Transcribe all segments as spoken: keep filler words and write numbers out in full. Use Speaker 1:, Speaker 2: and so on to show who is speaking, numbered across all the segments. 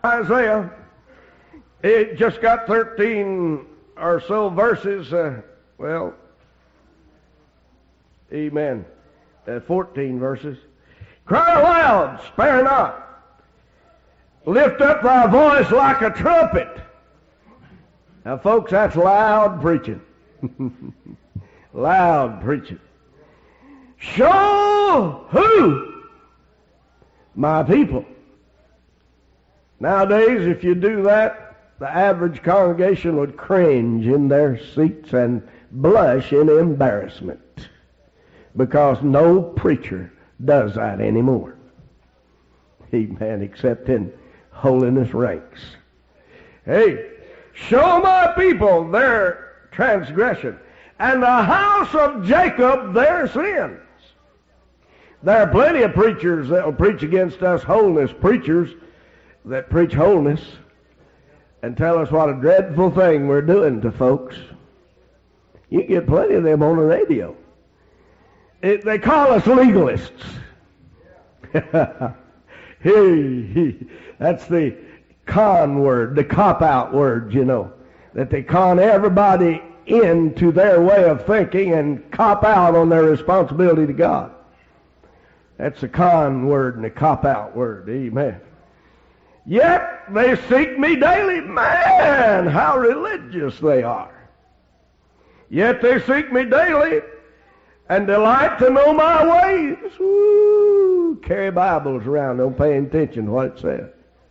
Speaker 1: Isaiah, it just got thirteen or so verses. Uh, well, amen. Uh, fourteen verses. Cry aloud, spare not. Lift up thy voice like a trumpet. Now, folks, that's loud preaching. Loud preaching. Show who? My people. Nowadays, if you do that, the average congregation would cringe in their seats and blush in embarrassment, because no preacher does that anymore. Amen, except in holiness ranks. Hey, show my people their transgression, and the house of Jacob their sins. There are plenty of preachers that will preach against us holiness preachers that preach holiness and tell us what a dreadful thing we're doing to folks. You get plenty of them on the radio. It, they call us legalists. Hey, that's the con word, the cop-out word, you know, that they con everybody into their way of thinking and cop out on their responsibility to God. That's a con word and a cop-out word. Amen. Yet they seek me daily. Man, how religious they are. Yet they seek me daily and delight to know my ways. Woo, carry Bibles around, don't pay attention to what it says.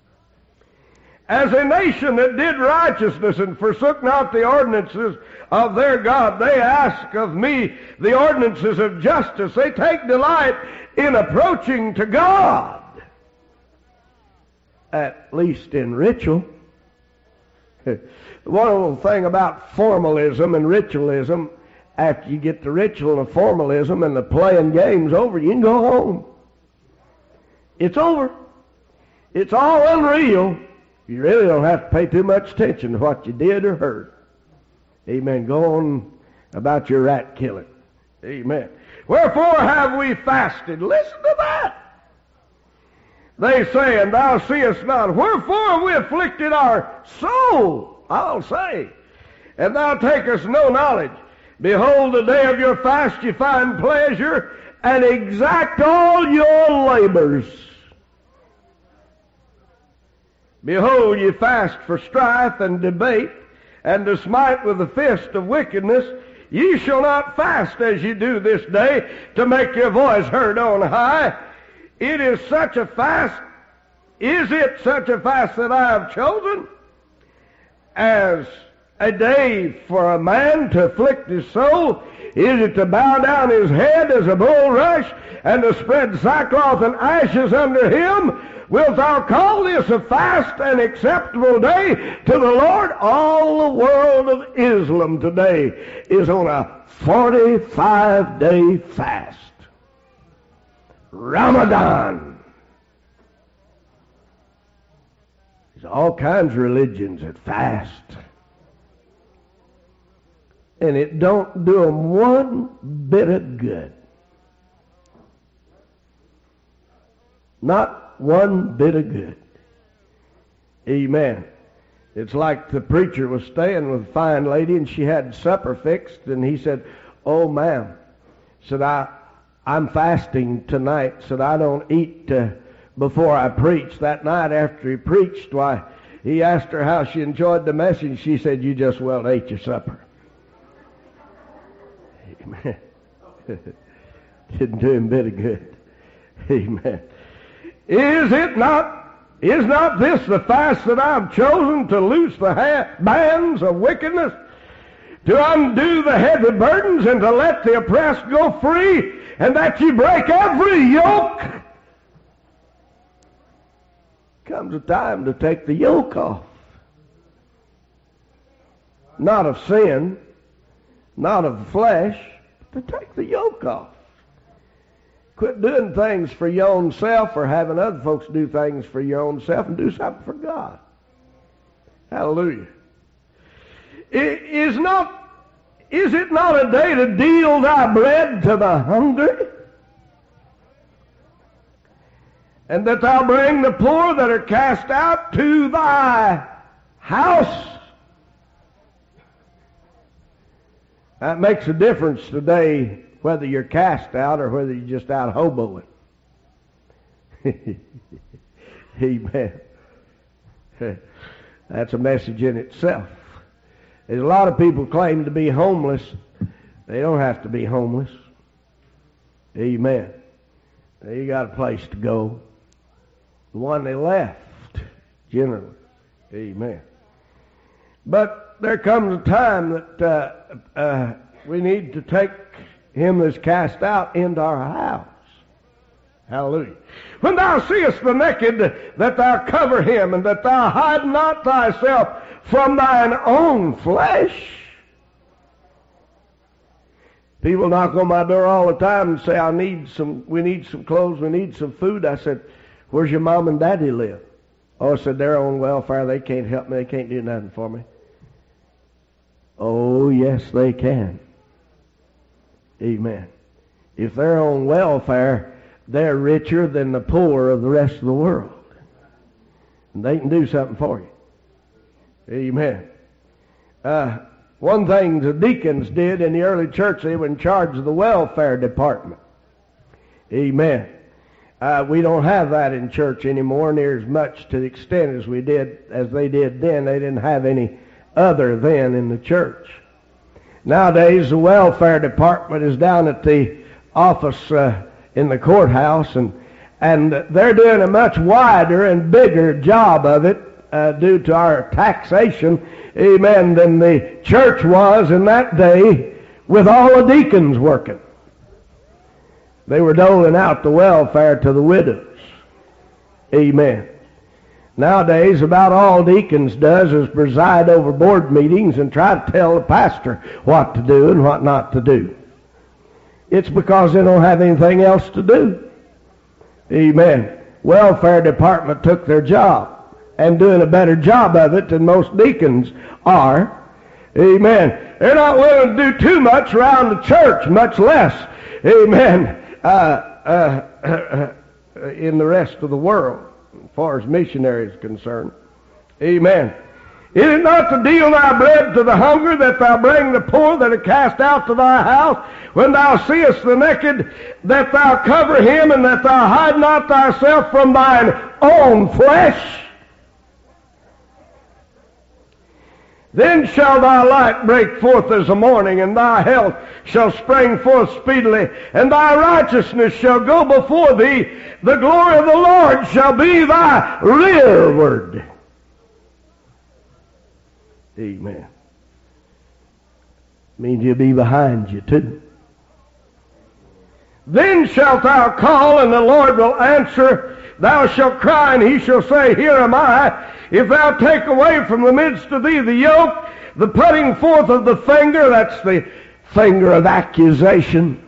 Speaker 1: As a nation that did righteousness and forsook not the ordinances of their God, they ask of me the ordinances of justice. They take delight in approaching to God. At least in ritual. One thing about formalism and ritualism, after you get the ritual and the formalism and the playing games over, you can go home. It's over. It's all unreal. You really don't have to pay too much attention to what you did or heard. Amen. Go on about your rat killing. Amen. Wherefore have we fasted? Listen to that. They say, and thou seest not. Wherefore have we afflicted our soul? I'll say. And thou takest no knowledge. Behold, the day of your fast you find pleasure, and exact all your labors. Behold, ye fast for strife and debate, and to smite with the fist of wickedness. Ye shall not fast as ye do this day, to make your voice heard on high. It is such a fast, is it such a fast that I have chosen, as a day for a man to afflict his soul? Is it to bow down his head as a bulrush, and to spread sackcloth and ashes under him? Wilt thou call this a fast and acceptable day to the Lord? All the world of Islam today is on a forty-five day fast. Ramadan. There's all kinds of religions that fast. And it don't do them one bit of good. Not one bit of good. Amen. It's like the preacher was staying with a fine lady and she had supper fixed, and he said, "Oh, ma'am," said, I, I'm fasting tonight, said, I don't eat uh, before I preach. That night after he preached, why, he asked her how she enjoyed the message. She said, "You just well ate your supper." Amen. Didn't do him a bit of good. Amen. Is it not, is not this the fast that I've chosen, to loose the ha- bands of wickedness, to undo the heavy burdens, and to let the oppressed go free, and that you break every yoke? Comes a time to take the yoke off. Not of sin, not of the flesh, but to take the yoke off. Quit doing things for your own self, or having other folks do things for your own self, and do something for God. Hallelujah. It is not, is it not a day to deal thy bread to the hungry, and that thou bring the poor that are cast out to thy house. That makes a difference today, whether you're cast out or whether you're just out hoboing. Amen. That's a message in itself. There's a lot of people claim to be homeless. They don't have to be homeless. Amen. They got a place to go. The one they left, generally. Amen. But there comes a time that uh, uh, we need to take him that's cast out into our house. Hallelujah. When thou seest the naked, that thou cover him, and that thou hide not thyself from thine own flesh. People knock on my door all the time and say, I need some, we need some clothes, we need some food. I said, where's your mom and daddy live? Oh, I said, they're on welfare, they can't help me, they can't do nothing for me. Oh, yes, they can. Amen. If they're on welfare, they're richer than the poor of the rest of the world. And they can do something for you. Amen. Uh, one thing the deacons did in the early church, they were in charge of the welfare department. Amen. Uh, we don't have that in church anymore near as much to the extent as we did, as they did then. They didn't have any other then in the church. Nowadays, the welfare department is down at the office uh, in the courthouse, and and they're doing a much wider and bigger job of it uh, due to our taxation, amen, than the church was in that day with all the deacons working. They were doling out the welfare to the widows. Amen. Nowadays, about all deacons does is preside over board meetings and try to tell the pastor what to do and what not to do. It's because they don't have anything else to do. Amen. Welfare department took their job and doing a better job of it than most deacons are. Amen. They're not willing to do too much around the church, much less, amen, uh, uh, uh, uh, in the rest of the world, as far as missionary is concerned. Amen. Is it not to deal thy bread to the hungry, that thou bring the poor that are cast out to thy house? When thou seest the naked, that thou cover him, and that thou hide not thyself from thine own flesh? Then shall thy light break forth as the morning, and thy health shall spring forth speedily, and thy righteousness shall go before thee. The glory of the Lord shall be thy rearward. Amen. Means you'll be behind you too. Then shalt thou call, and the Lord will answer. Thou shalt cry, and he shall say, Here am I. If thou take away from the midst of thee the yoke, the putting forth of the finger, that's the finger of accusation.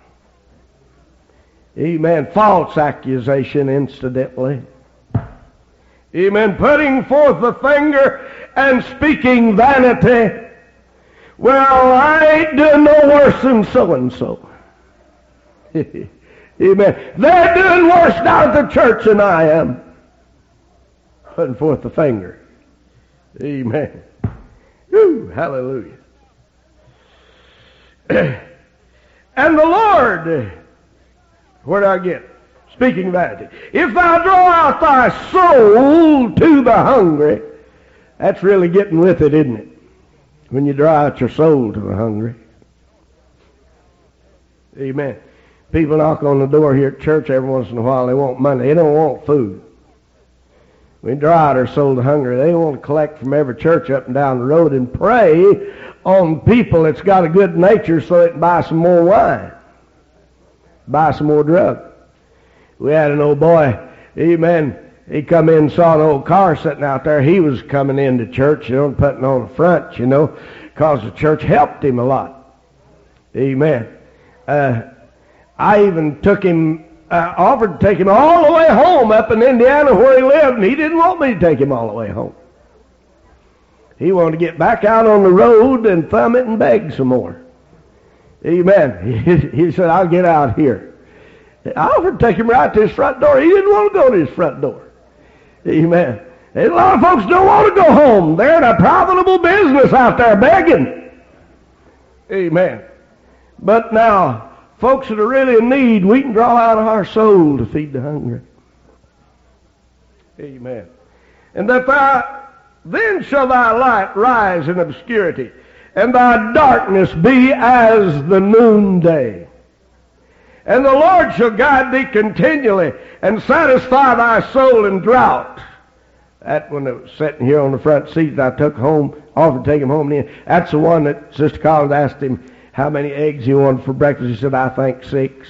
Speaker 1: Amen. False accusation, incidentally. Amen. Putting forth the finger and speaking vanity. Well, I ain't doing no worse than so-and-so. Amen. They're doing worse down at the church than I am. Putting forth the finger. Amen. Whew, hallelujah. And the Lord, where do I get? Speaking vanity. If thou draw out thy soul to the hungry, that's really getting with it, isn't it? When you draw out your soul to the hungry. Amen. People knock on the door here at church every once in a while. They want money. They don't want food. We draw out our soul to hunger. They want to collect from every church up and down the road and pray on people that's got a good nature so they can buy some more wine, buy some more drug. We had an old boy, amen, he come in and saw an old car sitting out there. He was coming into church, you know, and putting on the front, you know, because the church helped him a lot. Amen. Uh, I even took him, uh, offered to take him all the way home up in Indiana where he lived, and he didn't want me to take him all the way home. He wanted to get back out on the road and thumb it and beg some more. Amen. He, he said, I'll get out here. I offered to take him right to his front door. He didn't want to go to his front door. Amen. And a lot of folks don't want to go home. They're in a profitable business out there begging. Amen. But now, folks that are really in need, we can draw out of our soul to feed the hungry. Amen. And that thou, then shall thy light rise in obscurity, and thy darkness be as the noonday. And the Lord shall guide thee continually, and satisfy thy soul in drought. That one that was sitting here on the front seat that I took home, offered to take him home. That's the one that Sister Collins asked him how many eggs he wanted for breakfast. He said, I think six.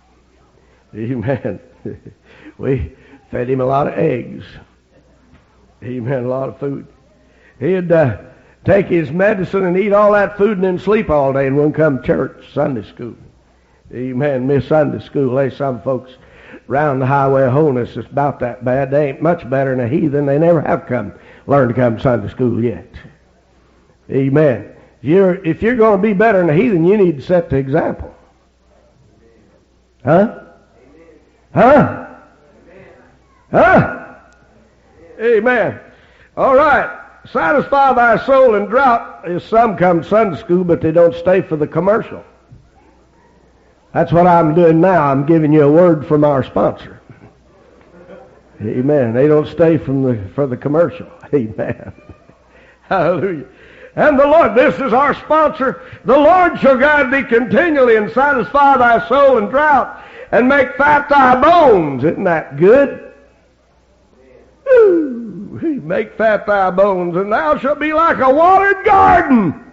Speaker 1: Amen. We fed him a lot of eggs. Amen, a lot of food. He'd uh, take his medicine and eat all that food and then sleep all day and wouldn't come to church, Sunday school. Amen, miss Sunday school. There's some folks round the highway of holiness that's about that bad. They ain't much better than a heathen. They never have come, learned to come to Sunday school yet. Amen. You're, if you're going to be better than a heathen, you need to set the example. Huh? Huh? Huh? Amen. All right. Satisfy thy soul in drought. Is some come to Sunday school, but they don't stay for the commercial. That's what I'm doing now. I'm giving you a word from our sponsor. Amen. They don't stay from the for the commercial. Amen. Hallelujah. And the Lord, this is our sponsor. The Lord shall guide thee continually and satisfy thy soul in drought and make fat thy bones. Isn't that good? Ooh, make fat thy bones, and thou shalt be like a watered garden.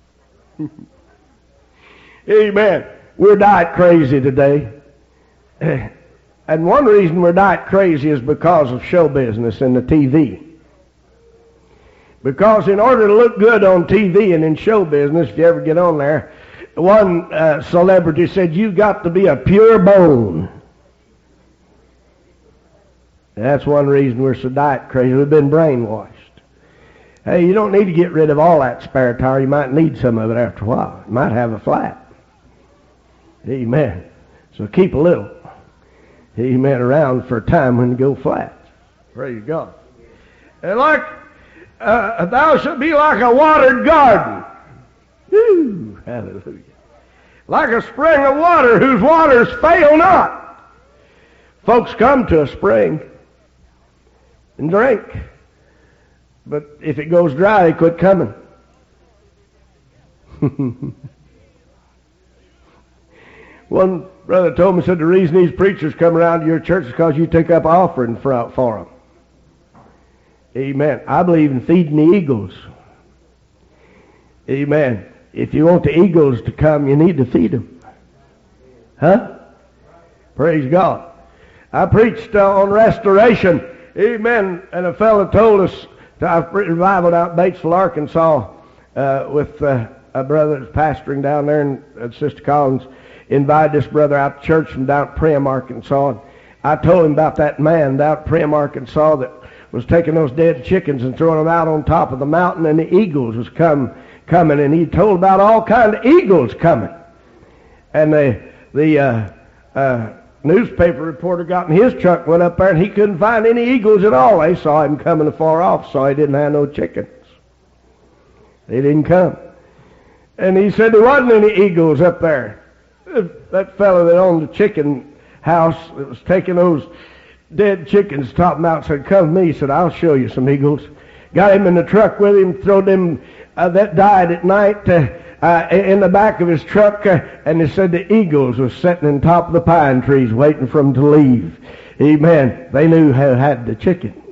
Speaker 1: Amen. We're diet crazy today. And one reason we're diet crazy is because of show business and the T V. Because in order to look good on T V and in show business, if you ever get on there, one uh, celebrity said, you've got to be a pure bone. That's one reason we're so diet crazy. We've been brainwashed. Hey, you don't need to get rid of all that spare tire. You might need some of it after a while. You might have a flat. Amen. So keep a little. Amen. Around for a time when you go flat. Praise God. And like, uh, thou shalt be like a watered garden. Woo, hallelujah. Like a spring of water whose waters fail not. Folks come to a spring and drink. But if it goes dry, they quit coming. One brother told me, said, the reason these preachers come around to your church is because you take up offering for, for them. Amen. I believe in feeding the eagles. Amen. If you want the eagles to come, you need to feed them. Huh? Praise God. I preached uh, on restoration. Amen. And a fellow told us, I revival out in Batesville, Arkansas, uh, with uh, a brother that's pastoring down there, and uh, Sister Collins invited this brother out to church from down at Primm, Arkansas. And I told him about that man down at Primm, Arkansas that was taking those dead chickens and throwing them out on top of the mountain, and the eagles was come coming, and he told about all kind of eagles coming. And the the uh, uh, newspaper reporter got in his truck, went up there, and he couldn't find any eagles at all. They saw him coming afar off, so he didn't have no chickens. They didn't come. And he said there wasn't any eagles up there. That fellow that owned the chicken house that was taking those dead chickens, top them out, said, come to me. He said, I'll show you some eagles. Got him in the truck with him, threw them uh, that died at night uh, uh, in the back of his truck, uh, and he said the eagles was sitting on top of the pine trees waiting for them to leave. Amen. They knew who had the chickens.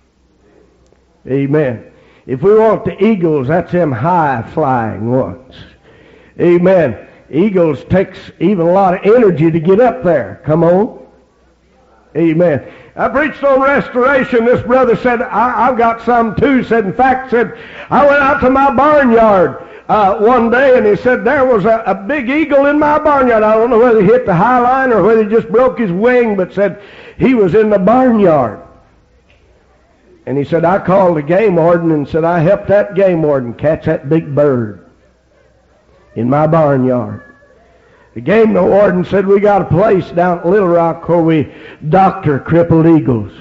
Speaker 1: Amen. If we want the eagles, that's them high-flying ones. Amen. Eagles takes even a lot of energy to get up there. Come on. Amen. I preached on restoration. This brother said, I, I've got some too. Said, in fact, said, I went out to my barnyard uh, one day, and he said, there was a, a big eagle in my barnyard. I don't know whether he hit the high line or whether he just broke his wing, but said he was in the barnyard. And he said, I called the game warden and said, I helped that game warden catch that big bird in my barnyard. The game warden said, we got a place down at Little Rock where we doctor crippled eagles.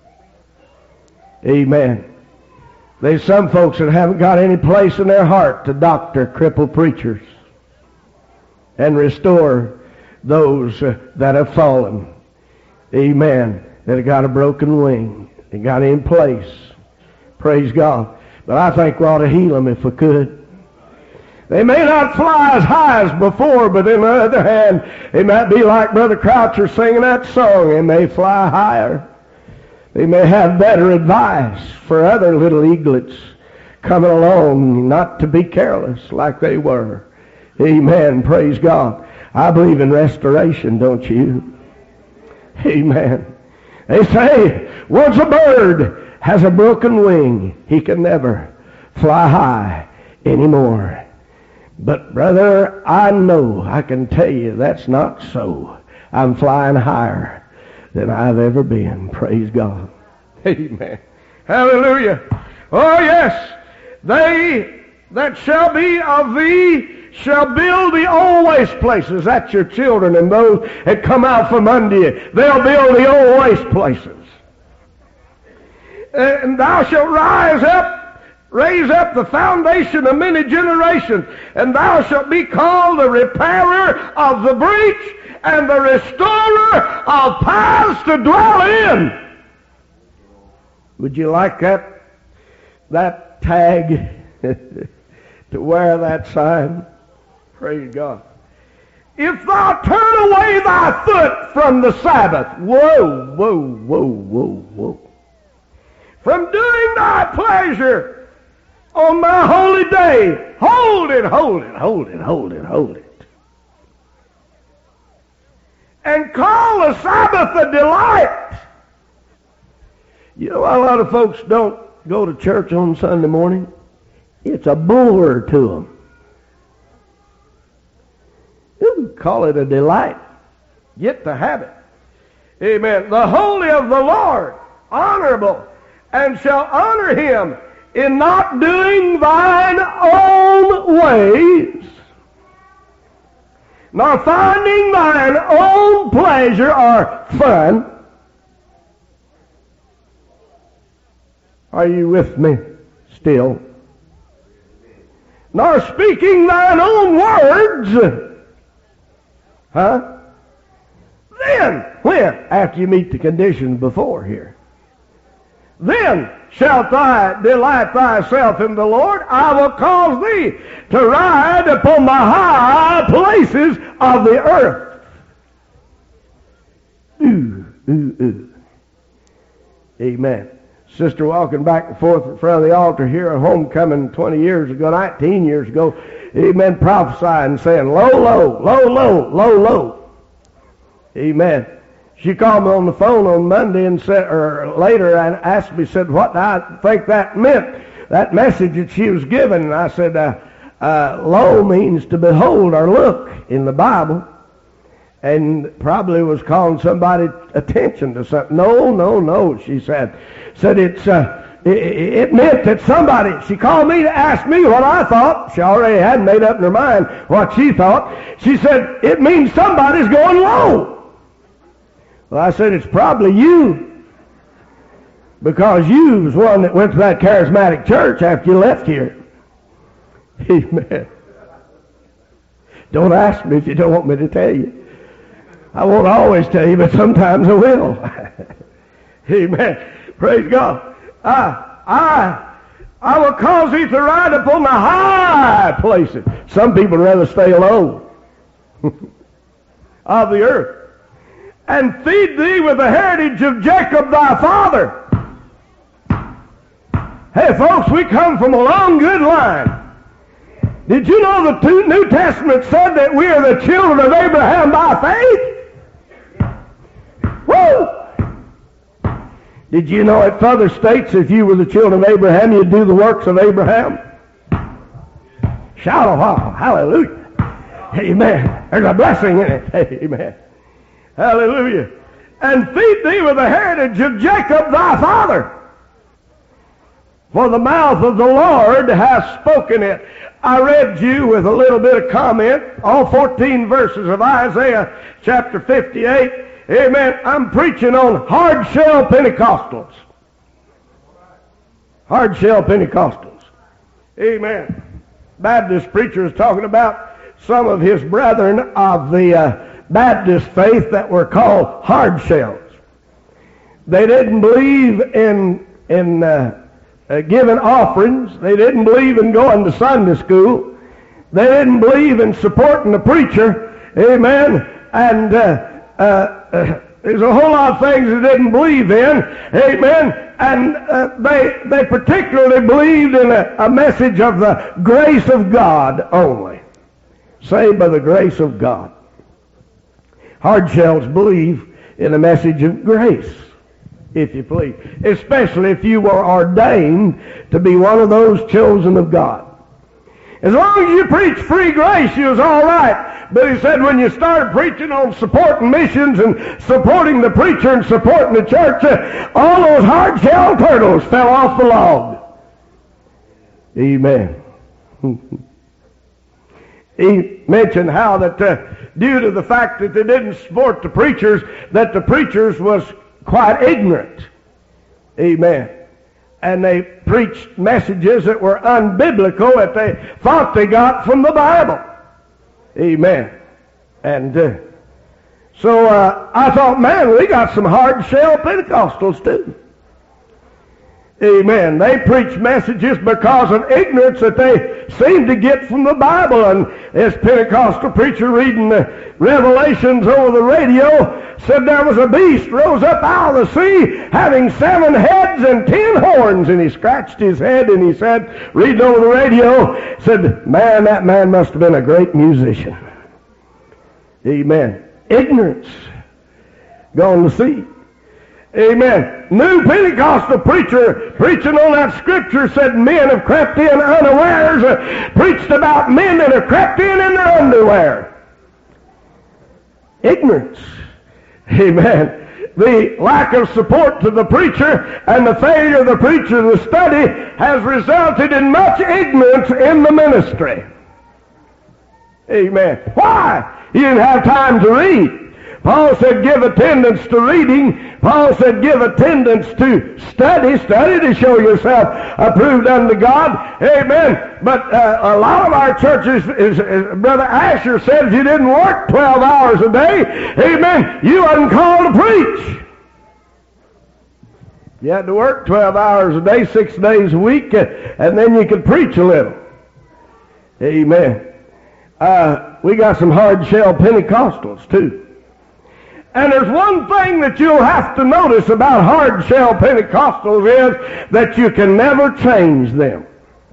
Speaker 1: Amen. There's some folks that haven't got any place in their heart to doctor crippled preachers and restore those uh, that have fallen. Amen. That have got a broken wing. They got in place. Praise God. But I think we ought to heal them if we could. They may not fly as high as before, but on the other hand, they might be like Brother Croucher singing that song. They may fly higher. They may have better advice for other little eaglets coming along, not to be careless like they were. Amen. Praise God. I believe in restoration, don't you? Amen. They say, once a bird has a broken wing, he can never fly high anymore. But brother, I know, I can tell you that's not so. I'm flying higher than I've ever been. Praise God. Amen. Hallelujah. Oh yes, they that shall be of thee shall build the old waste places. That's your children and those that come out from under you. They'll build the old waste places. And thou shalt rise up, raise up the foundation of many generations, and thou shalt be called the repairer of the breach and the restorer of paths to dwell in. Would you like that, that tag to wear that sign? Praise God. If thou turn away thy foot from the Sabbath, whoa, whoa, whoa, whoa, whoa, from doing thy pleasure on my holy day, hold it, hold it, hold it, hold it, hold it. And call the Sabbath a delight. You know, a lot of folks don't go to church on Sunday morning. It's a bore to them. You call it a delight. Get to have it. Amen. The holy of the Lord, honorable, and shall honor him in not doing thine own ways, nor finding thine own pleasure or fun. Are you with me still? Nor speaking thine own words. Huh? Then, when? After you meet the conditions before here. Then shalt thou delight thyself in the Lord. I will cause thee to ride upon the high places of the earth. Ooh, ooh, ooh. Amen. Sister walking back and forth in front of the altar here at homecoming twenty years ago, nineteen years ago, amen, prophesying, saying, low, low, low, low, low, low. Amen. She called me on the phone on Monday and said, or later, and asked me, said, what do I think that meant, that message that she was given. And I said, uh, uh, lo means to behold or look in the Bible. And probably was calling somebody's attention to something. No, no, no, she said. Said it's, uh, it, it meant that somebody, she called me to ask me what I thought. She already had made up in her mind what she thought. She said, it means somebody's going low. Well, I said, it's probably you. Because you was one that went to that charismatic church after you left here. Amen. Don't ask me if you don't want me to tell you. I won't always tell you, but sometimes I will. Amen. Praise God. I, I, I will cause thee to ride upon the high places. Some people rather stay low of the earth. And feed thee with the heritage of Jacob thy father. Hey folks, we come from a long good line. Did you know the New Testament said that we are the children of Abraham by faith? Woo! Did you know it further states if you were the children of Abraham, you'd do the works of Abraham? Shout a while. Hallelujah. Amen. There's a blessing in it. Amen. Hallelujah. And feed thee with the heritage of Jacob thy father. for the mouth of the Lord hath spoken it. I read you with a little bit of comment, all fourteen verses of Isaiah chapter fifty-eight. Amen. I'm preaching on hard-shell Pentecostals. Hard-shell Pentecostals. Amen. Baptist preacher is talking about some of his brethren of the uh, Baptist faith that were called hard-shells. They didn't believe in, in uh, uh, giving offerings. They didn't believe in going to Sunday school. They didn't believe in supporting the preacher. Amen. And uh, uh, uh, there's a whole lot of things they didn't believe in. Amen. And uh, they they particularly believed in a, a message of the grace of God only. Saved by the grace of God. Hardshells believe in a message of grace, if you please. Especially if you were ordained to be one of those chosen of God. As long as you preach free grace, you was all right. But he said when you started preaching on supporting missions and supporting the preacher and supporting the church, uh, all those hard-shell turtles fell off the log. Amen. He mentioned how that uh, due to the fact that they didn't support the preachers, that the preachers was quite ignorant. Amen. And they preached messages that were unbiblical that they thought they got from the Bible. Amen. And uh, so uh, I thought, man, we got some hard-shell Pentecostals too. Amen. They preach messages because of ignorance that they seem to get from the Bible. And this Pentecostal preacher reading the Revelations over the radio said there was a beast rose up out of the sea having seven heads and ten horns. And he scratched his head and he said, reading over the radio, said, man, that man must have been a great musician. Amen. Ignorance gone to seed. Amen. New Pentecostal preacher preaching on that scripture said men have crept in unawares, uh, preached about men that have crept in in their underwear. Ignorance. Amen. The lack of support to the preacher and the failure of the preacher to study has resulted in much ignorance in the ministry. Amen. Why? You didn't have time to read. Paul said give attendance to reading. Paul said give attendance to study. Study to show yourself approved unto God. Amen. But uh, a lot of our churches, is, is, Brother Asher said, if you didn't work twelve hours a day, amen, you wasn't called to preach. You had to work twelve hours a day, six days a week, uh, and then you could preach a little. Amen. Uh, we got some hard-shell Pentecostals too. And there's one thing that you'll have to notice about hard-shell Pentecostals is that you can never change them.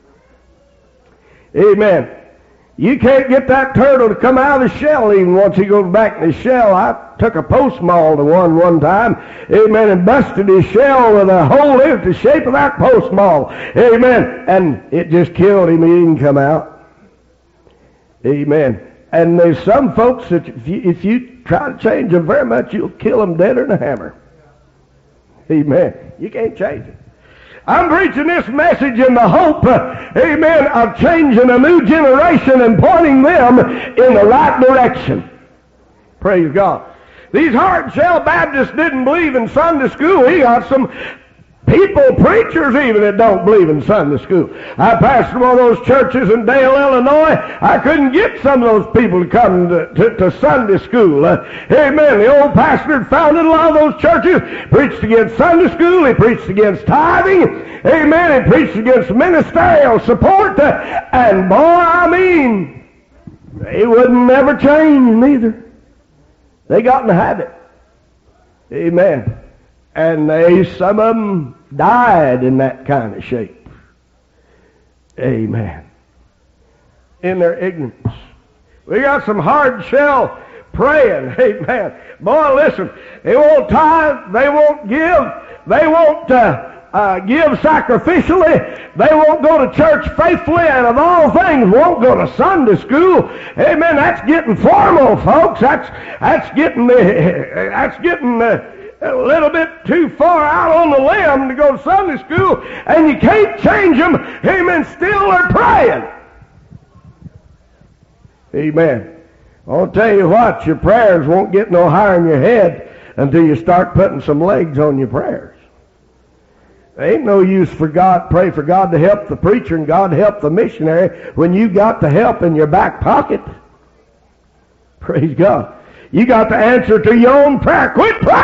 Speaker 1: Amen. You can't get that turtle to come out of the shell even once he goes back in the shell. I took a post maul to one one time, amen, and busted his shell with a hole in it the shape of that post maul. Amen. And it just killed him. He didn't come out. Amen. And there's some folks that if you, if you try to change them very much, you'll kill them deader than a hammer. Amen. You can't change it. I'm preaching this message in the hope, uh, amen, of changing a new generation and pointing them in the right direction. Praise God. These hard-shell Baptists didn't believe in Sunday school. We got some people, preachers even, that don't believe in Sunday school. I pastored one of those churches in Dale, Illinois. I couldn't get some of those people to come to, to, to Sunday school. Uh, amen. The old pastor had founded a lot of those churches, preached against Sunday school. He preached against tithing. Amen. He preached against ministerial support. Uh, and boy, I mean, they wouldn't never change neither. They got in the habit. Amen. And they, some of them died in that kind of shape. Amen. In their ignorance. We got some hard shell praying. Amen. Boy, listen, they won't tithe, they won't give, they won't uh, uh, give sacrificially, they won't go to church faithfully, and of all things, won't go to Sunday school. Amen. That's getting formal, folks. That's that's getting the that's getting the a little bit too far out on the limb to go to Sunday school, and you can't change them. Amen. Still they're praying. Amen. I'll tell you what, your prayers won't get no higher in your head until you start putting some legs on your prayers. There ain't no use for God, pray for God to help the preacher and God to help the missionary when you got the help in your back pocket. Praise God. You got the answer to your own prayer. Quit praying.